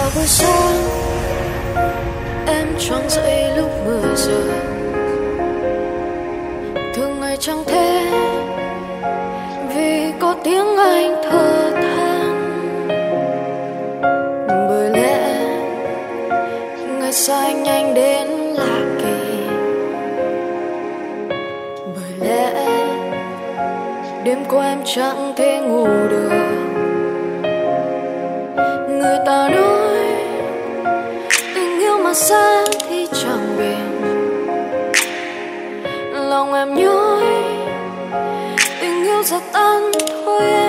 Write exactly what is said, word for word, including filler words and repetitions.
vào buổi sáng em choàng dậy lúc mười giờ. Thường ngày chẳng thế vì có tiếng anh thở than. Bởi lẽ ngày sai nhanh đến lạ kỳ. Bởi lẽ đêm qua em chẳng thể ngủ được. Người ta nói tình yêu mà xa thì chẳng bền. Lòng em nhói tình yêu giật tan thôi em.